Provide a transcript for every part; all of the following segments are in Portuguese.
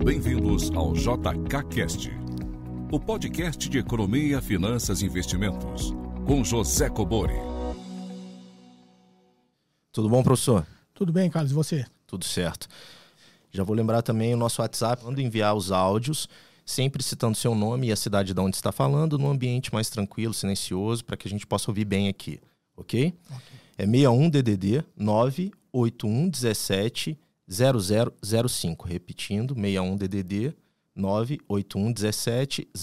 Bem-vindos ao JK Cast, o podcast de economia, finanças e investimentos, com José Cobori. Tudo bom, professor? Tudo bem, Carlos, e você? Tudo certo. Já vou lembrar também o nosso WhatsApp, quando enviar os áudios, sempre citando seu nome e a cidade de onde está falando, num ambiente mais tranquilo, silencioso, para que a gente possa ouvir bem aqui, ok? É 61-DDD 98117 0005. Repetindo, 61-DDD 98117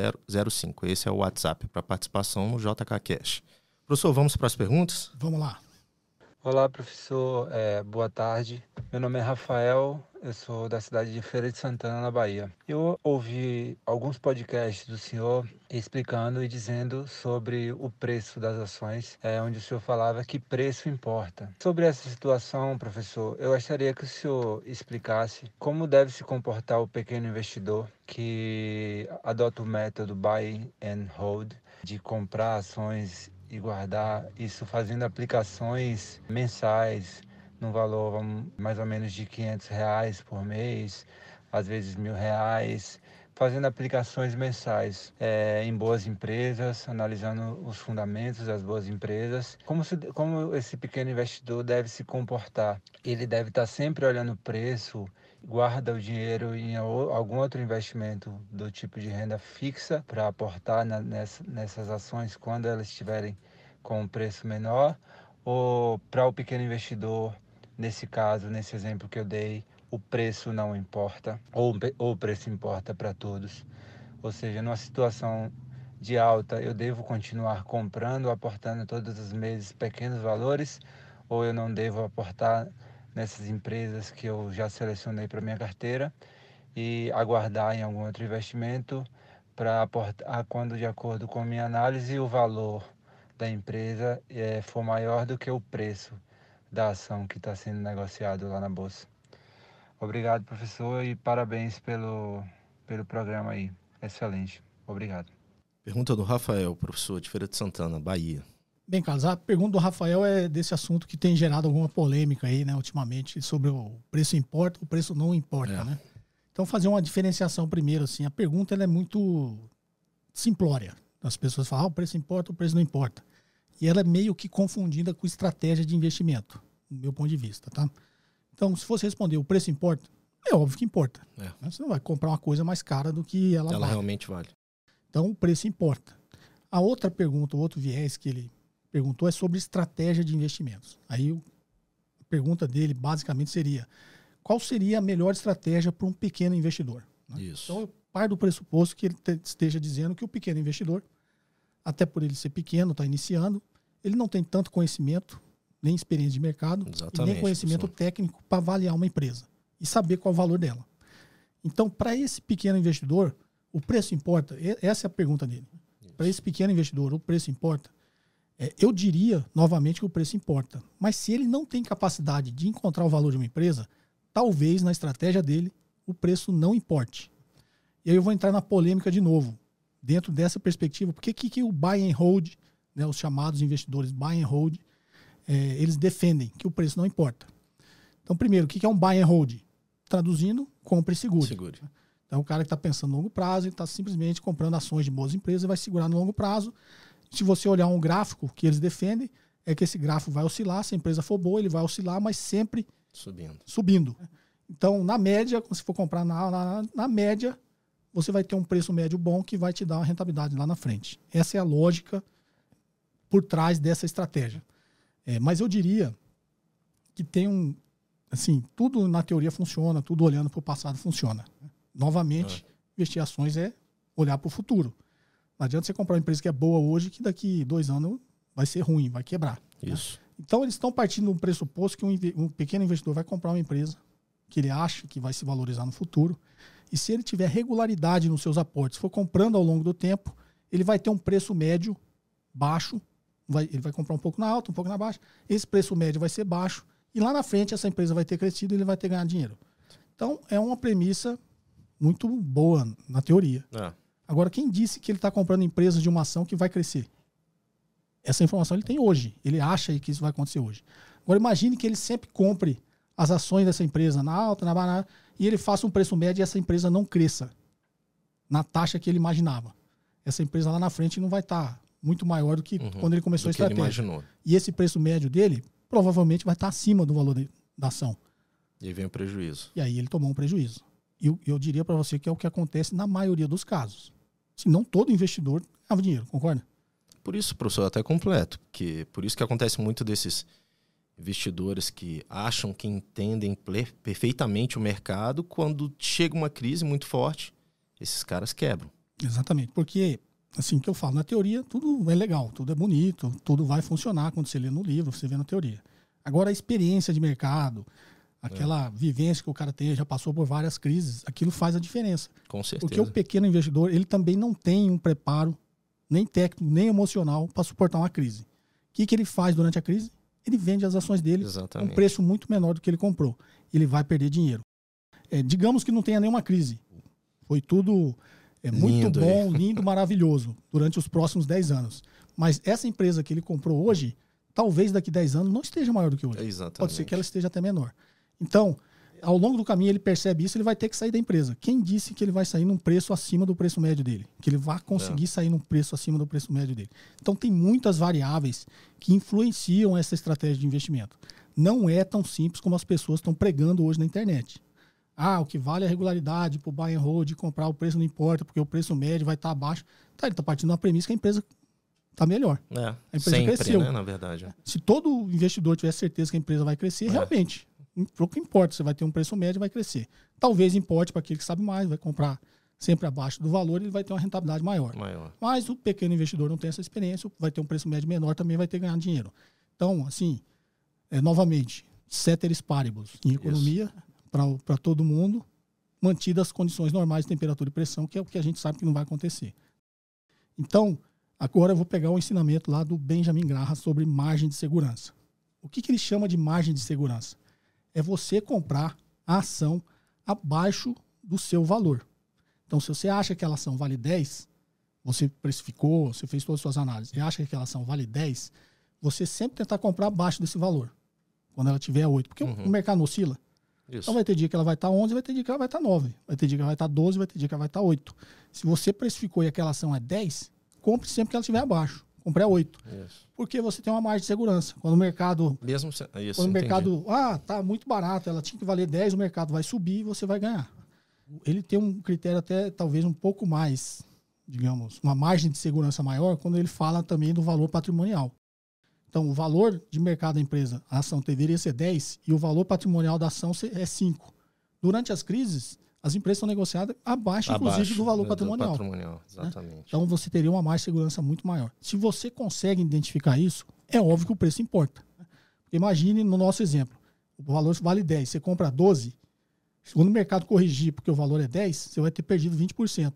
0005. Esse é o WhatsApp para participação no JK Cash. Professor, vamos para as perguntas? Vamos lá. Olá, professor. Boa tarde. Meu nome é Rafael, eu sou da cidade de Feira de Santana, na Bahia. Eu ouvi alguns podcasts do senhor explicando e dizendo sobre o preço das ações, onde o senhor falava que preço importa. Sobre essa situação, professor, eu gostaria que o senhor explicasse como deve se comportar o pequeno investidor que adota o método buy and hold, de comprar ações e guardar isso fazendo aplicações mensais no valor mais ou menos de R$500 por mês, às vezes R$1.000, fazendo aplicações mensais em boas empresas, analisando os fundamentos das boas empresas. Como esse pequeno investidor deve se comportar? Ele deve estar sempre olhando o preço, guarda o dinheiro em algum outro investimento do tipo de renda fixa para aportar nessas ações quando elas estiverem com um preço menor, ou para o pequeno investidor, nesse caso, nesse exemplo que eu dei, o preço não importa, ou o preço importa para todos. Ou seja, numa situação de alta, eu devo continuar comprando, aportando todos os meses pequenos valores, ou eu não devo aportar nessas empresas que eu já selecionei para minha carteira e aguardar em algum outro investimento para aportar quando, de acordo com a minha análise, o valor da empresa for maior do que o preço da ação que está sendo negociado lá na Bolsa. Obrigado, professor, e parabéns pelo programa aí. Excelente. Obrigado. Pergunta do Rafael, professor, de Feira de Santana, Bahia. Bem, Carlos, a pergunta do Rafael é desse assunto que tem gerado alguma polêmica aí, né, ultimamente, sobre o preço importa, o preço não importa, né? Então, fazer uma diferenciação primeiro, assim, a pergunta ela é muito simplória. As pessoas falam, o preço importa, o preço não importa. E ela é meio que confundida com estratégia de investimento, do meu ponto de vista, tá? Então, se você responder o preço importa, é óbvio que importa. Você não vai comprar uma coisa mais cara do que ela vale. Realmente vale. Então, o preço importa. A outra pergunta, o outro viés que ele perguntou é sobre estratégia de investimentos. Aí, a pergunta dele, basicamente, seria qual seria a melhor estratégia para um pequeno investidor? Né? Isso. Então, eu paro do pressuposto que ele esteja dizendo que o pequeno investidor, até por ele ser pequeno, está iniciando, ele não tem tanto conhecimento, nem experiência de mercado, e nem conhecimento técnico para avaliar uma empresa e saber qual é o valor dela. Então, para esse pequeno investidor, o preço importa? Essa é a pergunta dele. Para esse pequeno investidor, o preço importa? Eu diria, novamente, que o preço importa. Mas se ele não tem capacidade de encontrar o valor de uma empresa, talvez na estratégia dele, o preço não importe. E aí eu vou entrar na polêmica de novo. Dentro dessa perspectiva, por que o buy and hold, né, os chamados investidores buy and hold, eles defendem que o preço não importa? Então, primeiro, o que é um buy and hold? Traduzindo, compre e segure. Então, o cara que está pensando no longo prazo, ele está simplesmente comprando ações de boas empresas e vai segurar no longo prazo. Se você olhar um gráfico que eles defendem, é que esse gráfico vai oscilar, se a empresa for boa, ele vai oscilar, mas sempre subindo. Então, na média, quando você for comprar na média, você vai ter um preço médio bom que vai te dar uma rentabilidade lá na frente. Essa é a lógica por trás dessa estratégia. Mas eu diria que tem tudo na teoria funciona, tudo olhando para o passado funciona. Novamente, investir em ações é olhar para o futuro. Não adianta você comprar uma empresa que é boa hoje, que daqui 2 anos vai ser ruim, vai quebrar. Isso. Né? Então, eles estão partindo do pressuposto que um pequeno investidor vai comprar uma empresa que ele acha que vai se valorizar no futuro. E se ele tiver regularidade nos seus aportes, for comprando ao longo do tempo, ele vai ter um preço médio baixo. Ele vai comprar um pouco na alta, um pouco na baixa. Esse preço médio vai ser baixo. E lá na frente, essa empresa vai ter crescido e ele vai ter ganhado dinheiro. Então, é uma premissa muito boa na teoria. Agora, quem disse que ele está comprando empresas de uma ação que vai crescer? Essa informação ele tem hoje. Ele acha que isso vai acontecer hoje. Agora, imagine que ele sempre compre as ações dessa empresa na alta, na barata, e ele faça um preço médio e essa empresa não cresça na taxa que ele imaginava. Essa empresa lá na frente não vai estar muito maior do que quando ele começou a estratégia. E esse preço médio dele provavelmente vai estar acima do valor da ação. E aí vem o prejuízo. E aí ele tomou um prejuízo. E eu diria para você que é o que acontece na maioria dos casos. Se não todo investidor ganhava dinheiro, concorda? Por isso, professor, até completo. Por isso que acontece muito desses investidores que acham que entendem perfeitamente o mercado, quando chega uma crise muito forte, esses caras quebram. Exatamente, porque, assim que eu falo, na teoria tudo é legal, tudo é bonito, tudo vai funcionar quando você lê no livro, você vê na teoria. Agora a experiência de mercado, aquela vivência que o cara tem, já passou por várias crises, aquilo faz a diferença. Com certeza. Porque o pequeno investidor, ele também não tem um preparo, nem técnico, nem emocional, para suportar uma crise. O que ele faz durante a crise? Ele vende as ações dele a um preço muito menor do que ele comprou. Ele vai perder dinheiro. Digamos que não tenha nenhuma crise. Foi tudo muito bom, lindo, maravilhoso durante os próximos 10 anos. Mas essa empresa que ele comprou hoje, talvez daqui 10 anos não esteja maior do que hoje. Exatamente. Pode ser que ela esteja até menor. Então, ao longo do caminho ele percebe isso, ele vai ter que sair da empresa. Quem disse que ele vai sair num preço acima do preço médio dele? Que ele vai conseguir sair num preço acima do preço médio dele. Então tem muitas variáveis que influenciam essa estratégia de investimento. Não é tão simples como as pessoas estão pregando hoje na internet. O que vale é a regularidade para o buy and hold, comprar o preço não importa, porque o preço médio vai estar abaixo. Ele está partindo da premissa que a empresa está melhor. A empresa sempre, cresceu. Né, na verdade. Se todo investidor tiver certeza que a empresa vai crescer, realmente, pouco importa, você vai ter um preço médio e vai crescer. Talvez importe para aquele que sabe mais, vai comprar sempre abaixo do valor e ele vai ter uma rentabilidade maior. Mas o pequeno investidor não tem essa experiência, vai ter um preço médio menor, também vai ter que ganhar dinheiro. Então, assim, novamente, ceteris paribus em economia, para todo mundo, mantidas as condições normais de temperatura e pressão, que é o que a gente sabe que não vai acontecer. Então, agora eu vou pegar o ensinamento lá do Benjamin Graham sobre margem de segurança. O que ele chama de margem de segurança? É você comprar a ação abaixo do seu valor. Então, se você acha que aquela ação vale 10, você precificou, você fez todas as suas análises, e acha que aquela ação vale 10, você sempre tentar comprar abaixo desse valor, quando ela tiver 8. Porque o mercado não oscila. Isso. Então vai ter dia que ela vai estar 11, vai ter dia que ela vai estar 9. Vai ter dia que ela vai estar 12, vai ter dia que ela vai estar 8. Se você precificou e aquela ação é 10, compre sempre que ela estiver abaixo. Compre a 8. Isso. Porque você tem uma margem de segurança. Quando o mercado... quando o mercado... tá muito barato, ela tinha que valer 10, o mercado vai subir e você vai ganhar. Ele tem um critério até talvez um pouco mais, digamos, uma margem de segurança maior quando ele fala também do valor patrimonial. Então, o valor de mercado da empresa, a ação deveria ser 10 e o valor patrimonial da ação é 5. Durante as crises, as empresas são negociadas abaixo inclusive, do valor patrimonial. Exatamente. Né? Então, você teria uma margem de segurança muito maior. Se você consegue identificar isso, é óbvio que o preço importa. Imagine, no nosso exemplo, o valor vale 10, você compra 12, quando o mercado corrigir porque o valor é 10, você vai ter perdido 20%.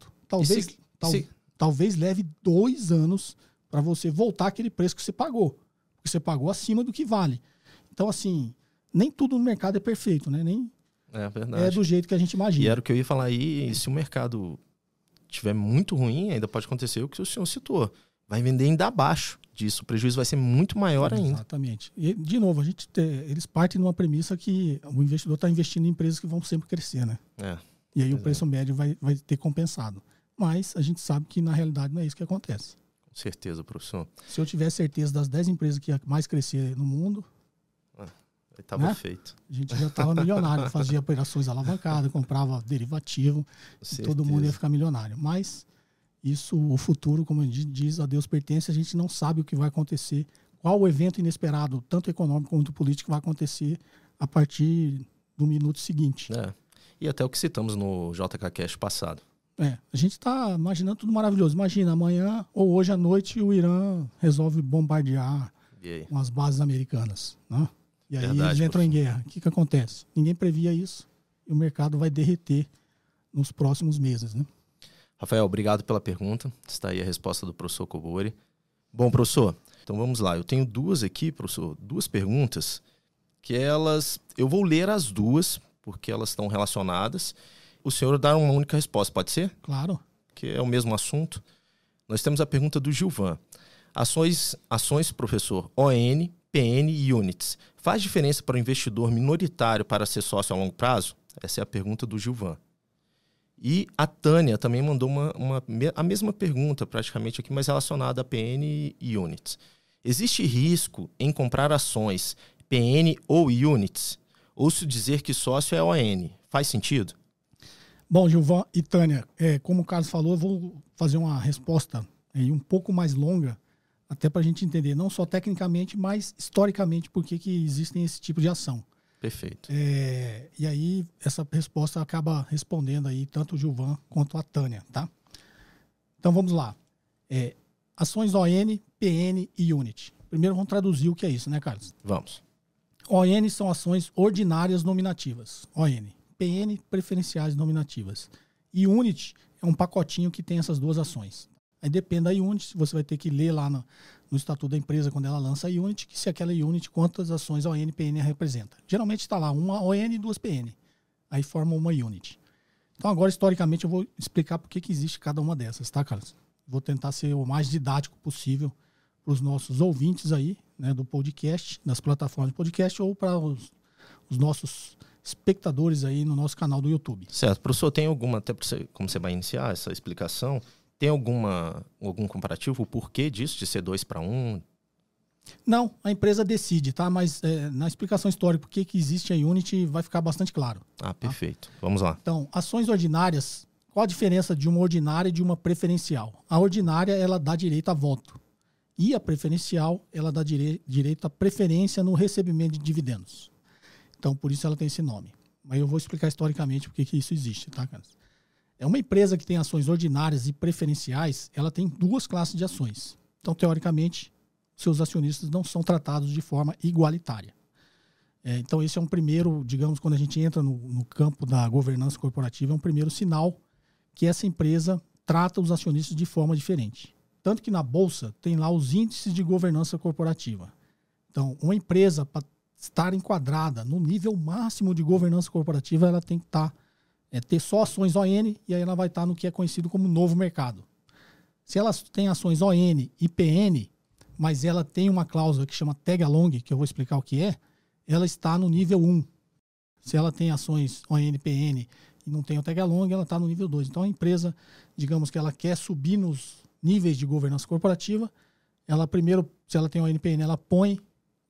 Talvez leve 2 anos para você voltar àquele preço que você pagou. Porque você pagou acima do que vale. Então, assim, nem tudo no mercado é perfeito, né? Nem é do jeito que a gente imagina. E era o que eu ia falar aí, se o mercado estiver muito ruim, ainda pode acontecer o que o senhor citou. Vai vender ainda abaixo disso. O prejuízo vai ser muito maior ainda. Exatamente. E, de novo, eles partem de uma premissa que o investidor está investindo em empresas que vão sempre crescer, né? E aí o preço médio vai ter compensado. Mas a gente sabe que, na realidade, não é isso que acontece. Com certeza, professor. Se eu tivesse certeza das 10 empresas que ia mais crescer no mundo... Estava feito. A gente já estava milionário, fazia operações alavancadas, comprava derivativo, e todo mundo ia ficar milionário. Mas isso, o futuro, como a gente diz, a Deus pertence, a gente não sabe o que vai acontecer, qual o evento inesperado, tanto econômico quanto político, vai acontecer a partir do minuto seguinte. E até o que citamos no JK Cash passado. A gente está imaginando tudo maravilhoso. Imagina, amanhã ou hoje à noite o Irã resolve bombardear umas bases americanas, né? E aí eles entram em guerra. O que acontece? Ninguém previa isso e o mercado vai derreter nos próximos meses, né? Rafael, obrigado pela pergunta. Está aí a resposta do professor Kobori. Bom, professor, então vamos lá. Eu tenho duas aqui, professor, duas perguntas que eu vou ler as duas porque elas estão relacionadas. O senhor dá uma única resposta, pode ser? Claro. Que é o mesmo assunto. Nós temos a pergunta do Gilvan. Ações, professor, ON, PN e Units. Faz diferença para o investidor minoritário para ser sócio a longo prazo? Essa é a pergunta do Gilvan. E a Tânia também mandou a mesma pergunta praticamente aqui, mas relacionada a PN e Units. Existe risco em comprar ações PN ou Units? Ouço dizer que sócio é ON. Faz sentido? Bom, Gilvan e Tânia, como o Carlos falou, eu vou fazer uma resposta aí um pouco mais longa, até para a gente entender, não só tecnicamente, mas historicamente, por que existem esse tipo de ação. Perfeito. E aí, essa resposta acaba respondendo aí tanto o Gilvan quanto a Tânia, tá? Então, vamos lá. Ações ON, PN e Unit. Primeiro, vamos traduzir o que é isso, né, Carlos? Vamos. ON são ações ordinárias nominativas. ON. PN, preferenciais nominativas. E Unit é um pacotinho que tem essas duas ações. Aí depende da Unit, você vai ter que ler lá no estatuto da empresa, quando ela lança a Unit, que se aquela Unit, quantas ações ON e PN representa. Geralmente está lá uma ON e duas PN. Aí forma uma Unit. Então agora, historicamente, eu vou explicar por que existe cada uma dessas, tá, Carlos? Vou tentar ser o mais didático possível para os nossos ouvintes aí, né, do podcast, das plataformas de podcast, ou para os nossos espectadores aí no nosso canal do YouTube. Certo. Professor, tem alguma, até como você vai iniciar essa explicação, tem algum comparativo? O porquê disso, de ser 2-1? Não, a empresa decide, tá? Mas na explicação histórica, por que existe a Unity, vai ficar bastante claro. Ah, perfeito. Tá? Vamos lá. Então, ações ordinárias, qual a diferença de uma ordinária e de uma preferencial? A ordinária, ela dá direito a voto. E a preferencial, ela dá direito a preferência no recebimento de dividendos. Então, por isso ela tem esse nome. Mas eu vou explicar historicamente por que isso existe, tá, Carlos? É uma empresa que tem ações ordinárias e preferenciais, ela tem duas classes de ações. Então, teoricamente, seus acionistas não são tratados de forma igualitária. Então, esse é um primeiro, digamos, quando a gente entra no campo da governança corporativa, é um primeiro sinal que essa empresa trata os acionistas de forma diferente. Tanto que na Bolsa tem lá os índices de governança corporativa. Então, uma empresa, para estar enquadrada no nível máximo de governança corporativa, ela tem que ter só ações ON, e aí ela vai estar no que é conhecido como novo mercado. Se ela tem ações ON e PN, mas ela tem uma cláusula que chama tag along, que eu vou explicar o que é, ela está no nível 1. Se ela tem ações ON e PN e não tem o tag along, ela está no nível 2. Então a empresa, digamos que ela quer subir nos níveis de governança corporativa, ela primeiro, se ela tem ON e PN, ela põe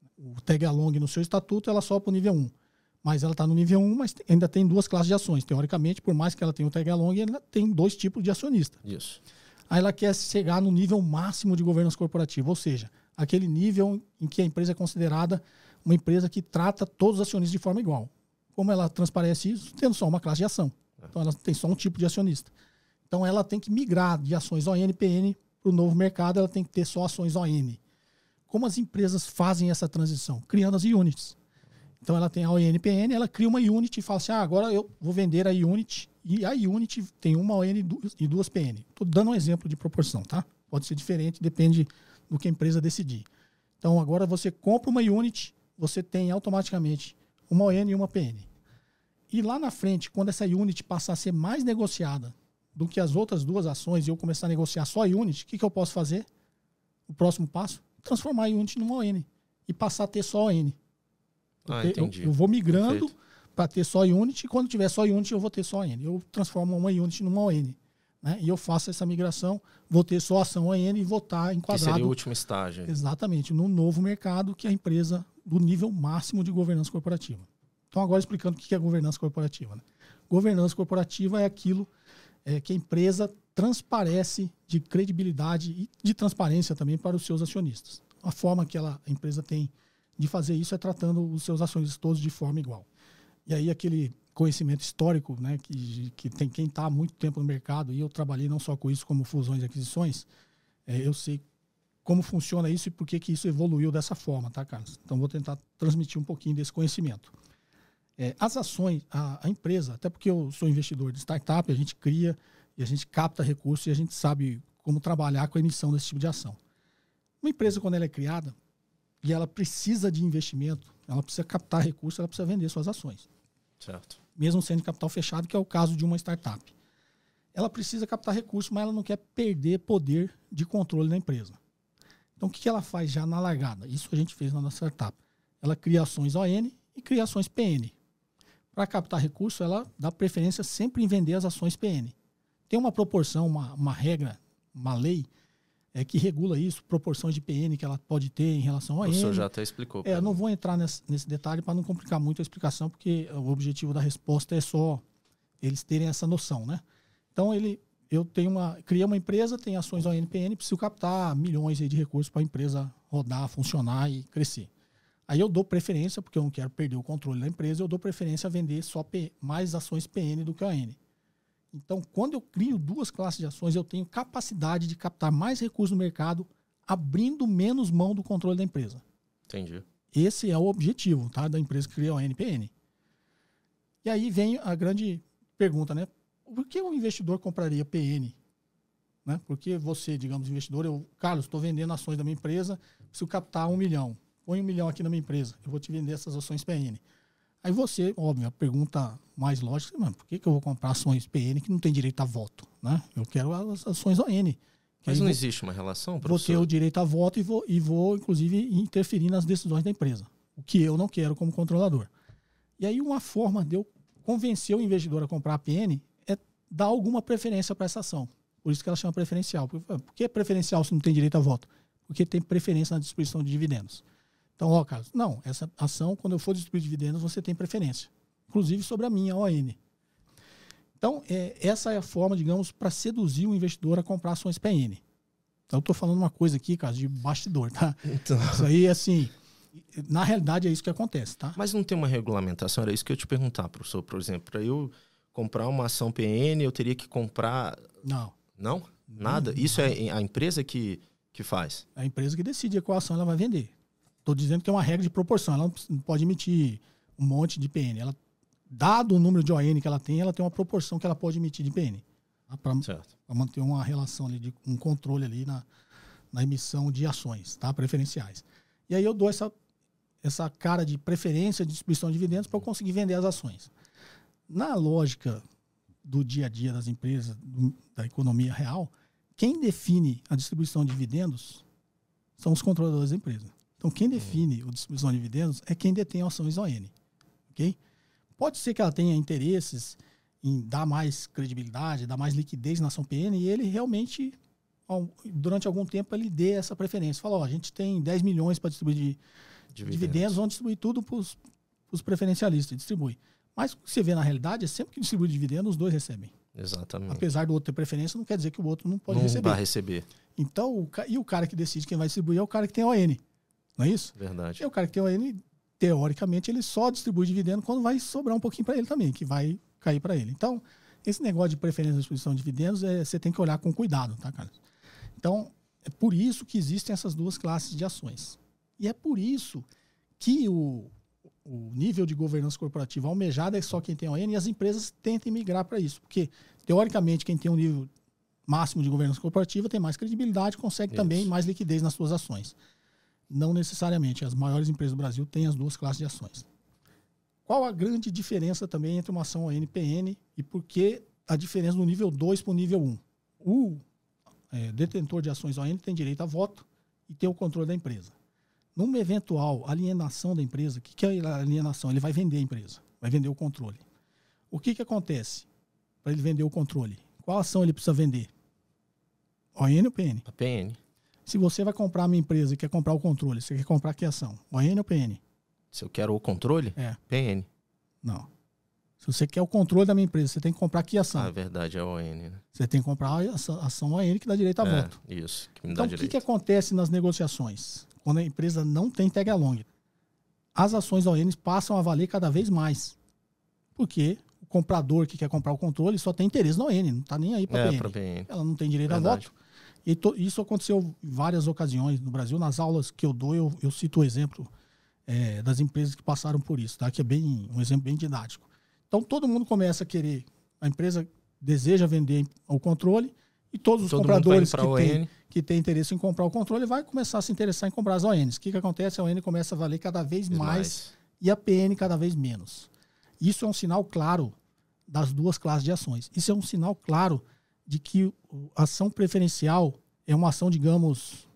o tag along no seu estatuto, ela sobe para o nível 1. Mas ela está no nível 1, mas ainda tem duas classes de ações. Teoricamente, por mais que ela tenha o tag along, ela tem dois tipos de acionista. Isso. Aí ela quer chegar no nível máximo de governança corporativa, ou seja, aquele nível em que a empresa é considerada uma empresa que trata todos os acionistas de forma igual. Como ela transparece isso? Tendo só uma classe de ação. Então ela tem só um tipo de acionista. Então ela tem que migrar de ações ON e PN para o novo mercado, ela tem que ter só ações ON. Como as empresas fazem essa transição? Criando as units. Então ela tem a ON e PN, ela cria uma unit e fala assim, agora eu vou vender a unit, e a unit tem uma ON e duas PN. Estou dando um exemplo de proporção, tá? Pode ser diferente, depende do que a empresa decidir. Então agora você compra uma unit, você tem automaticamente uma ON e uma PN. E lá na frente, quando essa unit passar a ser mais negociada do que as outras duas ações e eu começar a negociar só a unit, o que eu posso fazer? O próximo passo? Transformar a unit numa ON e passar a ter só ON. Entendi. Eu vou migrando para ter só unit, e quando tiver só unit eu vou ter só ON. Eu transformo uma unit numa ON. Né? E eu faço essa migração, vou ter só ação ON e vou estar enquadrado. Que seria o último estágio. Exatamente, no novo mercado, que é a empresa do nível máximo de governança corporativa. Então, agora explicando o que é governança corporativa. Né? Governança corporativa é aquilo que a empresa transparece de credibilidade e de transparência também para os seus acionistas. A forma que a empresa tem de fazer isso é tratando os seus acionistas todos de forma igual. E aí aquele conhecimento histórico, né, que tem quem está há muito tempo no mercado, e eu trabalhei não só com isso como fusões e aquisições, eu sei como funciona isso e por que isso evoluiu dessa forma, tá, Carlos? Então vou tentar transmitir um pouquinho desse conhecimento. As ações, a empresa, até porque eu sou investidor de startup, a gente cria e a gente capta recursos e a gente sabe como trabalhar com a emissão desse tipo de ação. Uma empresa, quando ela é criada e ela precisa de investimento, ela precisa captar recursos, ela precisa vender suas ações. Certo. Mesmo sendo de capital fechado, que é o caso de uma startup. Ela precisa captar recursos, mas ela não quer perder poder de controle da empresa. Então, o que ela faz já na largada? Isso a gente fez na nossa startup. Ela cria ações ON e cria ações PN. Para captar recurso, ela dá preferência sempre em vender as ações PN. Tem uma proporção, uma regra, uma lei que regula isso, proporções de PN que ela pode ter em relação ao ON. O senhor já até explicou. Eu não vou entrar nesse detalhe para não complicar muito a explicação, porque o objetivo da resposta é só eles terem essa noção, né? Então, criei uma empresa, tem ações ON e PN, preciso captar milhões aí de recursos para a empresa rodar, funcionar e crescer. Aí eu dou preferência, porque eu não quero perder o controle da empresa, eu dou preferência a vender só mais ações PN do que ON. Então, quando eu crio duas classes de ações, eu tenho capacidade de captar mais recursos no mercado, abrindo menos mão do controle da empresa. Entendi. Esse é o objetivo, tá, da empresa que cria ON e PN. E aí vem a grande pergunta, né? Por que o investidor compraria PN? Né? Porque você, digamos, investidor, Carlos, estou vendendo ações da minha empresa, preciso captar 1 milhão. Põe 1 milhão aqui na minha empresa, eu vou te vender essas ações PN. Aí você, óbvio, a pergunta mais lógica, mano, por que eu vou comprar ações PN que não tem direito a voto? Né? Eu quero as ações ON. Mas não existe uma relação, professor? Vou ter o direito a voto e vou, inclusive, interferir nas decisões da empresa. O que eu não quero como controlador. E aí uma forma de eu convencer o investidor a comprar a PN é dar alguma preferência para essa ação. Por isso que ela chama preferencial. Por que é preferencial se não tem direito a voto? Porque tem preferência na distribuição de dividendos. Então, Carlos, não, essa ação, quando eu for distribuir dividendos, você tem preferência. Inclusive sobre a minha ON. Então, essa é a forma, digamos, para seduzir o investidor a comprar ações PN. Então, eu estou falando uma coisa aqui, Carlos, de bastidor, tá? Então... Isso aí, assim, na realidade é isso que acontece, tá? Mas não tem uma regulamentação? Era isso que eu ia te perguntar, professor. Por exemplo, para eu comprar uma ação PN, eu teria que comprar... Não. Não? Nada? Isso é a empresa que faz? É a empresa que decide qual ação ela vai vender. Estou dizendo que tem uma regra de proporção. Ela não pode emitir um monte de PN. Dado o número de ON que ela tem uma proporção que ela pode emitir de PN. Tá? Para manter uma relação ali, um controle ali na emissão de ações, tá? Preferenciais. E aí eu dou essa cara de preferência de distribuição de dividendos para eu conseguir vender as ações. Na lógica do dia a dia das empresas, da economia real, quem define a distribuição de dividendos são os controladores da empresa. Então, quem define a distribuição de dividendos é quem detém ações ON. Okay? Pode ser que ela tenha interesses em dar mais credibilidade, dar mais liquidez na ação PN, e ele realmente, durante algum tempo, ele dê essa preferência. Fala, a gente tem 10 milhões para distribuir dividendos, vamos distribuir tudo para os preferencialistas, distribui. Mas o que você vê na realidade é sempre que distribui dividendos, os dois recebem. Exatamente. Apesar do outro ter preferência, não quer dizer que o outro não pode receber. Não vai receber. Então, e o cara que decide quem vai distribuir é o cara que tem ON. Não é isso? Verdade. E o cara que tem ON, teoricamente, ele só distribui dividendo quando vai sobrar um pouquinho para ele também, que vai cair para ele. Então, esse negócio de preferência de distribuição de dividendos, você tem que olhar com cuidado, tá, Carlos? Então, é por isso que existem essas duas classes de ações. E é por isso que o nível de governança corporativa almejado é só quem tem ON, e as empresas tentam migrar para isso. Porque, teoricamente, quem tem um nível máximo de governança corporativa tem mais credibilidade, consegue também mais liquidez nas suas ações. Não necessariamente. As maiores empresas do Brasil têm as duas classes de ações. Qual a grande diferença também entre uma ação ON e PN e por que a diferença do nível 2 para o nível 1? O detentor de ações ON tem direito a voto e tem o controle da empresa. Numa eventual alienação da empresa, o que é a alienação? Ele vai vender a empresa, vai vender o controle. O que acontece para ele vender o controle? Qual ação ele precisa vender? ON ou PN? A PN. Se você vai comprar uma empresa e quer comprar o controle, você quer comprar que ação? ON ou PN? Se eu quero o controle? PN. Não. Se você quer o controle da minha empresa, você tem que comprar que ação? Ah, é verdade, é ON, né? Você tem que comprar a ação ON que dá direito a voto. Isso, que me dá direito. Então, o que acontece nas negociações? Quando a empresa não tem tag along? As ações ON passam a valer cada vez mais. Porque o comprador que quer comprar o controle só tem interesse na ON, não está nem aí para a PN. Ela não tem direito a voto. E isso aconteceu em várias ocasiões no Brasil. Nas aulas que eu dou, eu cito o exemplo das empresas que passaram por isso, tá? Que é um exemplo bem didático. Então, todo mundo começa a querer, a empresa deseja vender o controle e todos os compradores que têm interesse em comprar o controle vai começar a se interessar em comprar as ONs. O que acontece? A ON começa a valer cada vez mais e a PN cada vez menos. Isso é um sinal claro das duas classes de ações. Isso é um sinal claro de que a ação preferencial é uma ação, digamos,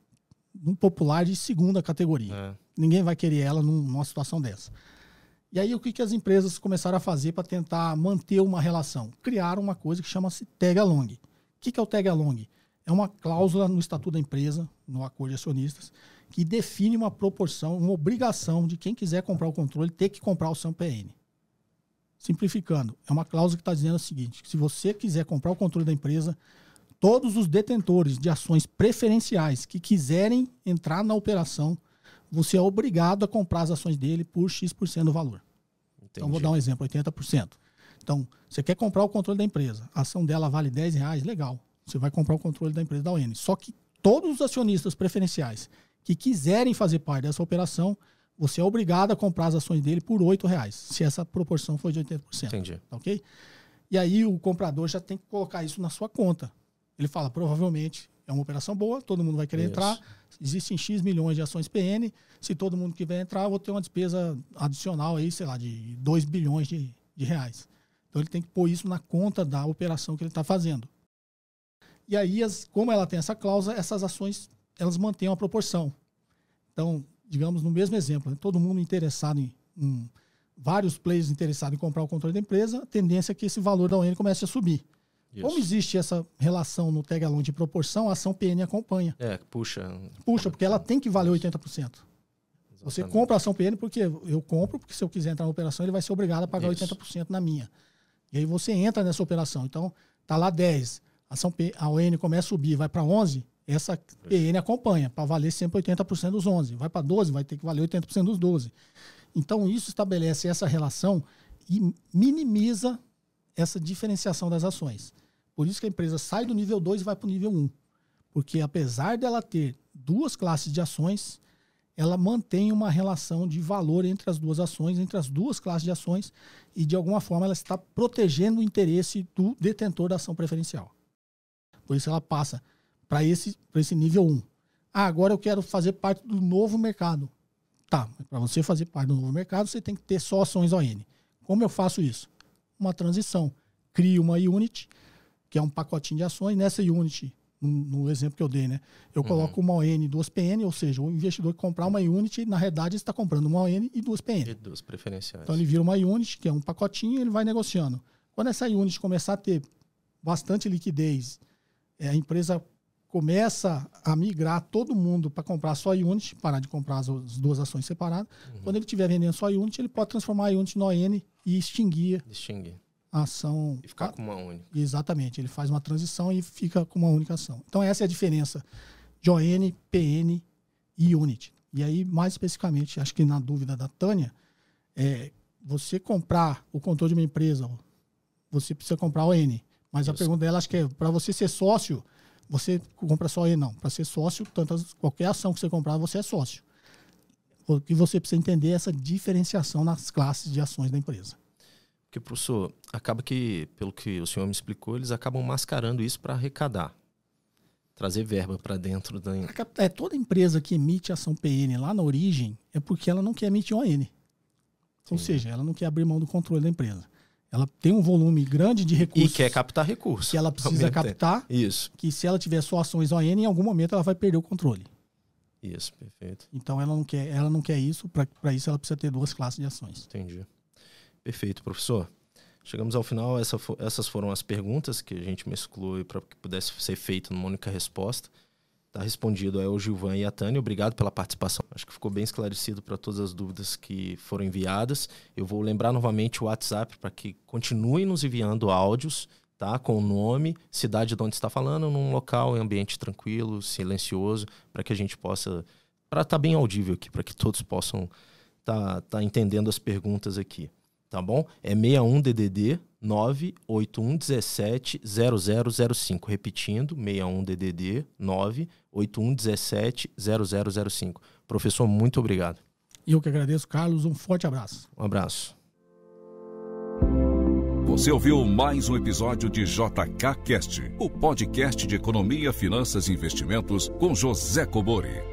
num popular de segunda categoria. Ninguém vai querer ela numa situação dessa. E aí, o que as empresas começaram a fazer para tentar manter uma relação? Criaram uma coisa que chama-se tag-along. O que é o tag-along? É uma cláusula no estatuto da empresa, no acordo de acionistas, que define uma proporção, uma obrigação de quem quiser comprar o controle ter que comprar a ação PN. Simplificando, é uma cláusula que está dizendo o seguinte: se você quiser comprar o controle da empresa, todos os detentores de ações preferenciais que quiserem entrar na operação, você é obrigado a comprar as ações dele por X% do valor. Entendi. Então, vou dar um exemplo, 80%. Então, você quer comprar o controle da empresa, a ação dela vale R$10, legal. Você vai comprar o controle da empresa da ON. Só que todos os acionistas preferenciais que quiserem fazer parte dessa operação, você é obrigado a comprar as ações dele por R$8, se essa proporção for de 80%. Entendi. Ok? E aí o comprador já tem que colocar isso na sua conta. Ele fala, provavelmente é uma operação boa, todo mundo vai querer entrar, existem X milhões de ações PN, se todo mundo quiser entrar, eu vou ter uma despesa adicional aí, sei lá, de 2 bilhões de reais. Então ele tem que pôr isso na conta da operação que ele está fazendo. E aí, como ela tem essa cláusula, essas ações, elas mantêm uma proporção. Então, digamos, no mesmo exemplo, todo mundo interessado vários players interessados em comprar o controle da empresa, a tendência é que esse valor da ON comece a subir. Isso. Como existe essa relação no tag-along de proporção, a ação PN acompanha. Puxa, porque ela tem que valer 80%. Exatamente. Você compra a ação PN porque eu compro, porque se eu quiser entrar na operação, ele vai ser obrigado a pagar 80% na minha. E aí você entra nessa operação. Então, tá lá 10, a ON começa a subir, vai para 11, essa PN acompanha, para valer sempre 80% dos 11. Vai para 12, vai ter que valer 80% dos 12. Então, isso estabelece essa relação e minimiza essa diferenciação das ações. Por isso que a empresa sai do nível 2 e vai para o nível 1. Porque apesar dela ter duas classes de ações, ela mantém uma relação de valor entre as duas ações, entre as duas classes de ações, e de alguma forma ela está protegendo o interesse do detentor da ação preferencial. Por isso ela passa para esse nível 1. Agora eu quero fazer parte do novo mercado. Tá, para você fazer parte do novo mercado, você tem que ter só ações ON. Como eu faço isso? Uma transição. Crio uma unit, que é um pacotinho de ações. Nessa unit, no exemplo que eu dei, né? Eu coloco uma ON e duas PN, ou seja, o investidor que comprar uma unit, na realidade, está comprando uma ON e duas PN. E duas preferenciais. Então ele vira uma unit, que é um pacotinho, e ele vai negociando. Quando essa unit começar a ter bastante liquidez, a empresa começa a migrar todo mundo para comprar só a unit, parar de comprar as duas ações separadas. Quando ele estiver vendendo só a unit, ele pode transformar a unit no ON e extinguir a ação. E ficar com uma única. Exatamente, ele faz uma transição e fica com uma única ação. Então essa é a diferença de ON, PN e unit. E aí, mais especificamente, acho que na dúvida da Tânia, você comprar o controle de uma empresa, você precisa comprar ON. Mas a pergunta dela, acho que é, para você ser sócio, você compra só ON, não. Para ser sócio, qualquer ação que você comprar, você é sócio. O que você precisa entender é essa diferenciação nas classes de ações da empresa. Porque, professor, acaba que, pelo que o senhor me explicou, eles acabam mascarando isso para arrecadar. Trazer verba para dentro da... Toda empresa que emite ação PN lá na origem é porque ela não quer emitir ON. Ou seja, ela não quer abrir mão do controle da empresa. Ela tem um volume grande de recursos. E quer captar recursos. Que ela precisa captar. Isso. Que se ela tiver só ações ON, em algum momento ela vai perder o controle. Isso, perfeito. Então ela não quer isso. Para isso ela precisa ter duas classes de ações. Entendi. Perfeito, professor. Chegamos ao final. Essas foram as perguntas que a gente mesclou para que pudesse ser feito numa única resposta. Está respondido ao Gilvan e a Tânia. Obrigado pela participação. Acho que ficou bem esclarecido para todas as dúvidas que foram enviadas. Eu vou lembrar novamente o WhatsApp para que continuem nos enviando áudios, tá? Com o nome, cidade de onde está falando, num local, em ambiente tranquilo, silencioso, para que a gente possa... Para estar bem audível aqui, para que todos possam tá entendendo as perguntas aqui. Tá bom? É 61DDD 98117 0005. Repetindo, 61DDD 98117 0005. Professor, muito obrigado. Eu que agradeço, Carlos. Um forte abraço. Um abraço. Você ouviu mais um episódio de JK Cast, o podcast de economia, finanças e investimentos com José Cobori.